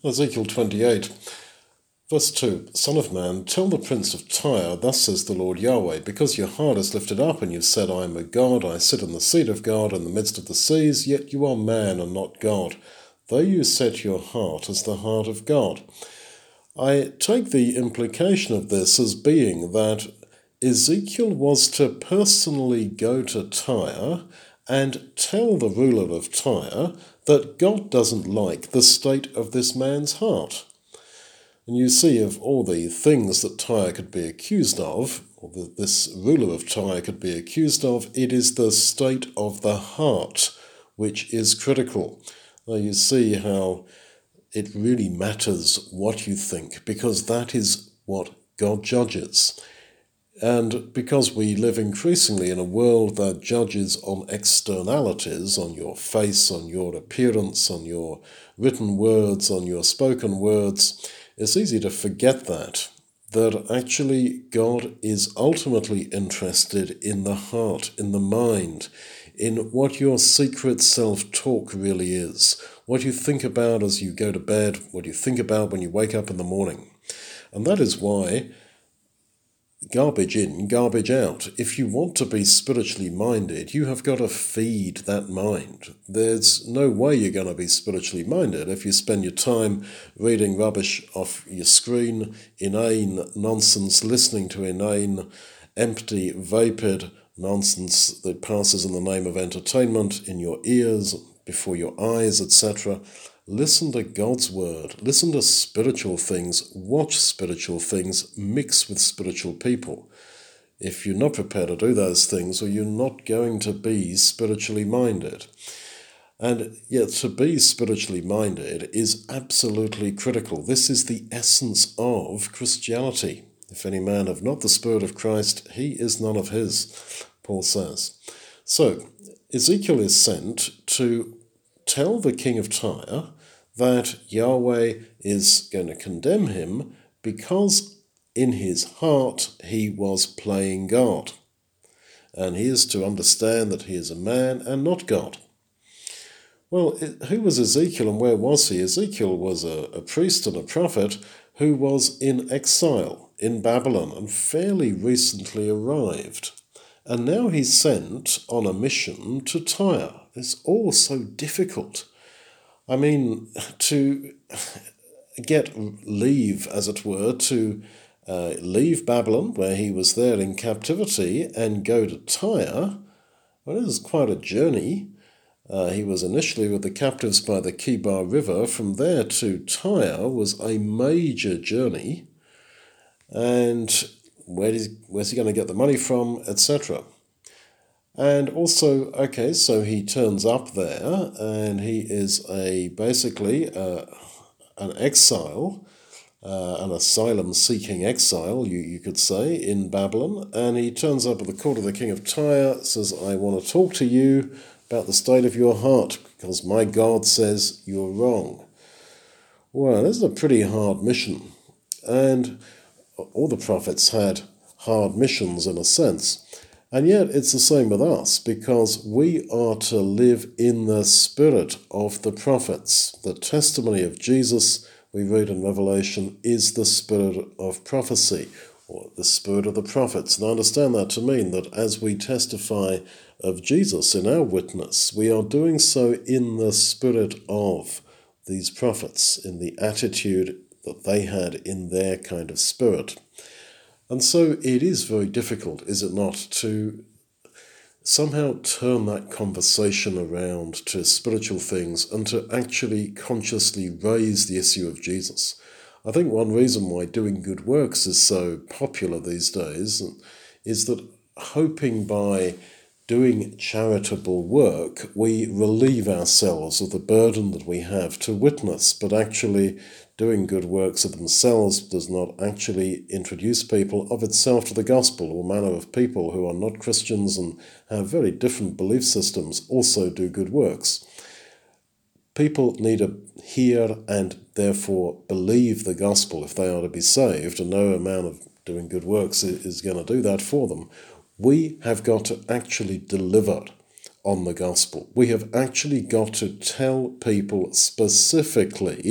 Ezekiel 28, verse 2, Son of man, tell the prince of Tyre, thus says the Lord Yahweh, because your heart is lifted up, and you've said, I am a god, I sit in the seat of God in the midst of the seas, yet you are man and not God, though you set your heart as the heart of God. I take the implication of this as being that Ezekiel was to personally go to Tyre and tell the ruler of Tyre that God doesn't like the state of this man's heart. And you see, of all the things that Tyre could be accused of, or that this ruler of Tyre could be accused of, it is the state of the heart which is critical. Now you see how it really matters what you think, because that is what God judges. And because we live increasingly in a world that judges on externalities, on your face, on your appearance, on your written words, on your spoken words, it's easy to forget that actually God is ultimately interested in the heart, in the mind, in what your secret self-talk really is, what you think about as you go to bed, what you think about when you wake up in the morning. And that is why garbage in, garbage out. If you want to be spiritually minded, you have got to feed that mind. There's no way you're going to be spiritually minded if you spend your time reading rubbish off your screen, inane nonsense, listening to inane, empty, vapid nonsense that passes in the name of entertainment in your ears, before your eyes, etc. Listen to God's word. Listen to spiritual things. Watch spiritual things. Mix with spiritual people. If you're not prepared to do those things, or you're not going to be spiritually minded. And yet to be spiritually minded is absolutely critical. This is the essence of Christianity. If any man have not the Spirit of Christ, he is none of his, Paul says. So, Ezekiel is sent to tell the king of Tyre that Yahweh is going to condemn him because in his heart he was playing God. And he is to understand that he is a man and not God. Well, who was Ezekiel and where was he? Ezekiel was a priest and a prophet who was in exile in Babylon and fairly recently arrived. And now he's sent on a mission to Tyre. It's all so difficult. I mean, to get leave, as it were, to leave Babylon, where he was there in captivity, and go to Tyre, well, it was quite a journey. He was initially with the captives by the Kebar River. From there to Tyre was a major journey. And where's he going to get the money from, etc. And also, okay, so he turns up there, and he is basically an exile, an asylum-seeking exile, you could say, in Babylon. And he turns up at the court of the king of Tyre, says, I want to talk to you about the state of your heart, because my God says you're wrong. Well, this is a pretty hard mission. And all the prophets had hard missions in a sense. And yet it's the same with us, because we are to live in the spirit of the prophets. The testimony of Jesus, we read in Revelation, is the spirit of prophecy, or the spirit of the prophets. And I understand that to mean that as we testify of Jesus in our witness, we are doing so in the spirit of these prophets, in the attitude that they had in their kind of spirit. And so it is very difficult, is it not, to somehow turn that conversation around to spiritual things and to actually consciously raise the issue of Jesus. I think one reason why doing good works is so popular these days is that hoping by doing charitable work, we relieve ourselves of the burden that we have to witness, but actually doing good works of themselves does not actually introduce people of itself to the gospel. All manner of people who are not Christians and have very different belief systems also do good works. People need to hear and therefore believe the gospel if they are to be saved, and no amount of doing good works is going to do that for them. We have got to actually deliver on the gospel. We have actually got to tell people specifically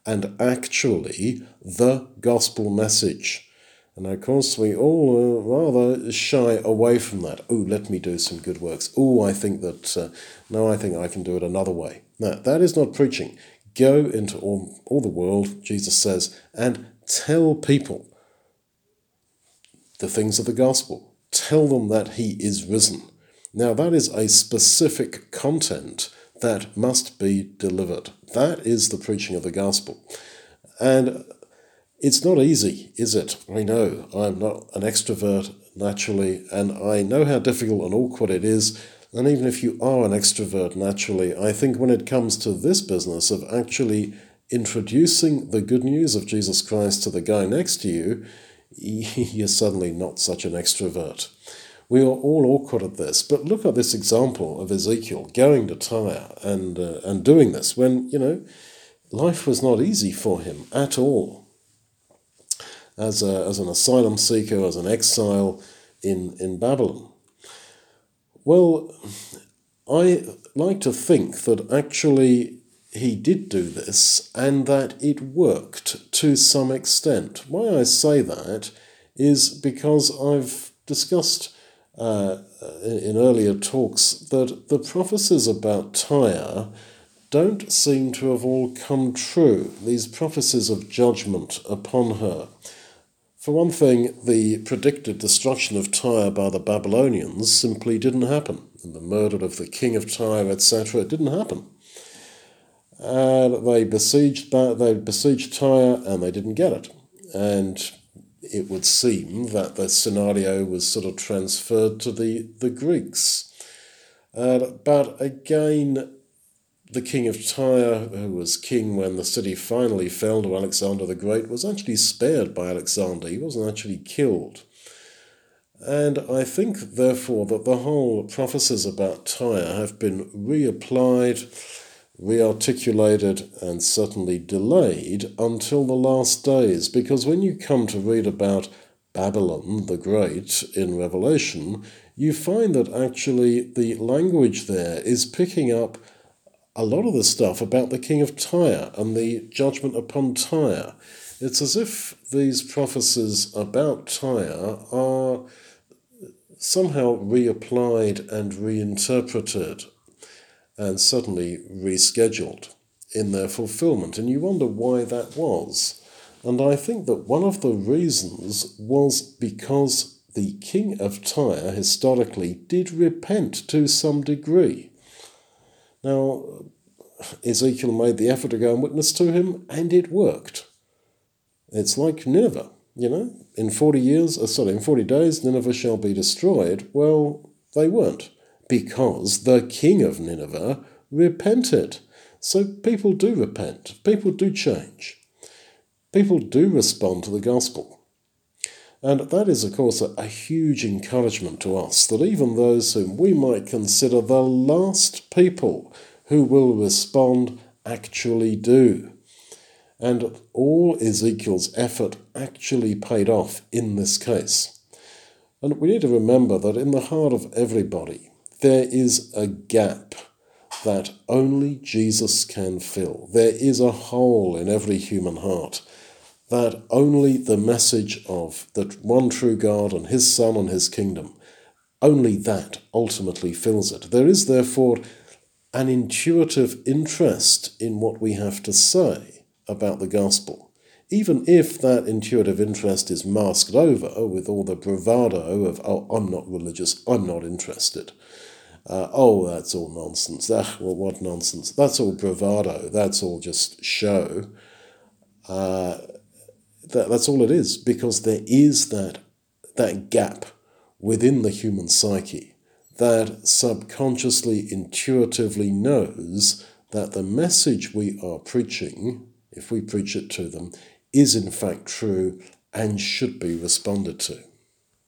and actually the gospel message. And of course, we all rather shy away from that. Oh, let me do some good works. Oh, I think that, no, I think I can do it another way. No, that is not preaching. Go into all the world, Jesus says, and tell people the things of the gospel. Tell them that he is risen. Now, that is a specific content that must be delivered. That is the preaching of the gospel. And it's not easy, is it? I know I'm not an extrovert naturally, and I know how difficult and awkward it is. And even if you are an extrovert naturally, I think when it comes to this business of actually introducing the good news of Jesus Christ to the guy next to you, you're suddenly not such an extrovert. We are all awkward at this, but look at this example of Ezekiel going to Tyre and doing this when, life was not easy for him at all. As an asylum seeker, as an exile in Babylon. Well, I like to think that actually he did do this and that it worked to some extent. Why I say that is because I've discussed in earlier talks that the prophecies about Tyre don't seem to have all come true, these prophecies of judgment upon her. For one thing, the predicted destruction of Tyre by the Babylonians simply didn't happen. And the murder of the king of Tyre, etc., it didn't happen. They besieged Tyre and they didn't get it. And it would seem that the scenario was sort of transferred to the Greeks. But again, the king of Tyre, who was king when the city finally fell to Alexander the Great, was actually spared by Alexander. He wasn't actually killed. And I think, therefore, that the whole prophecies about Tyre have been reapplied, rearticulated, and certainly delayed until the last days. Because when you come to read about Babylon the Great in Revelation, you find that actually the language there is picking up a lot of the stuff about the king of Tyre and the judgment upon Tyre. It's as if these prophecies about Tyre are somehow reapplied and reinterpreted and suddenly rescheduled in their fulfillment. And you wonder why that was. And I think that one of the reasons was because the king of Tyre historically did repent to some degree. Now, Ezekiel made the effort to go and witness to him, and it worked. It's like Nineveh, in 40 days, Nineveh shall be destroyed. Well, they weren't, because the king of Nineveh repented. So people do repent. People do change. People do respond to the gospel. And that is, of course, a huge encouragement to us, that even those whom we might consider the last people who will respond actually do. And all Ezekiel's effort actually paid off in this case. And we need to remember that in the heart of everybody, there is a gap that only Jesus can fill. There is a hole in every human heart that only the message of the one true God and his Son and his kingdom, only that ultimately fills it. There is therefore an intuitive interest in what we have to say about the gospel, even if that intuitive interest is masked over with all the bravado of, I'm not religious, I'm not interested. That's all nonsense. Well, what nonsense? That's all bravado. That's all just show. That's all it is, because there is that gap within the human psyche that subconsciously, intuitively knows that the message we are preaching, if we preach it to them, is in fact true and should be responded to.